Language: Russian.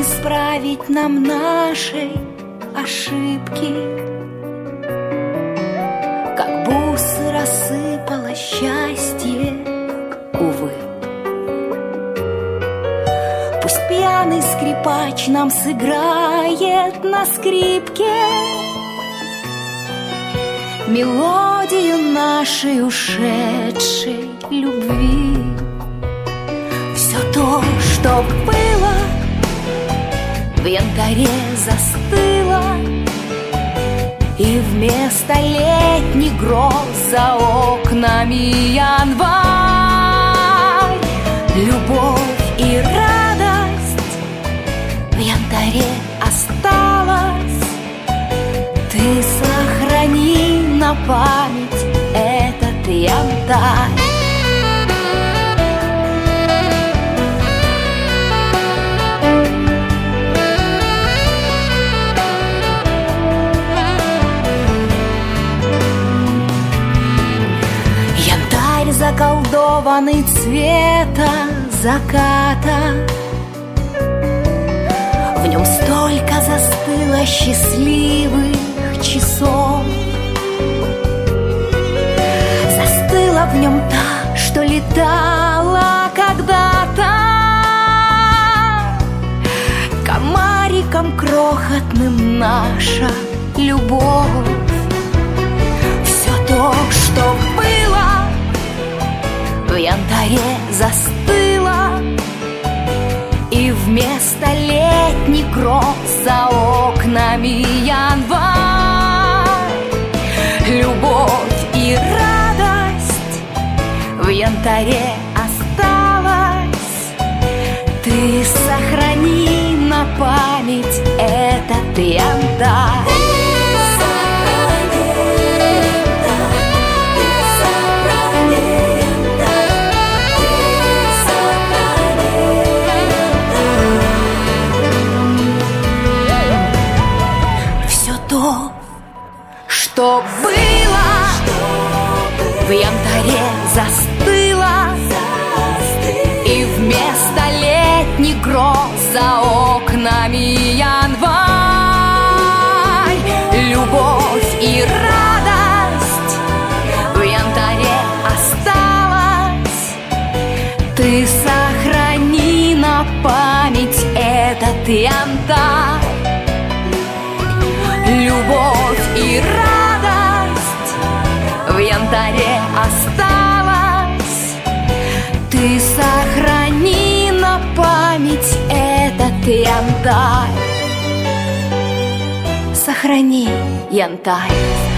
исправить нам наши ошибки. Как бусы рассыпалось счастье, увы. Пусть пьяный скрипач нам сыграет на скрипке мелодию нашей ушедшей любви. Все то, что было, в янтаре застыло, и вместо летних гроз за окнами январь. Любовь и радость в янтаре осталась. Ты сохрани на память этот янтарь. Заколдованный цвета заката, в нем столько застыло счастливых часов. Застыла в нем та, что летала когда-то комариком крохотным наша любовь. Все то, что было, в янтаре застыла, и вместо летних гроз за окнами январь. Любовь и радость в янтаре осталась. Ты сохрани на память этот янтарь. Что было, в янтаре застыло, и вместо летних гроз за окнами январь. Любовь и радость в янтаре осталась. Ты сохрани на память этот янтарь. Любовь и радость в янтаре осталась. Ты сохрани на память этот янтарь. Сохрани янтарь.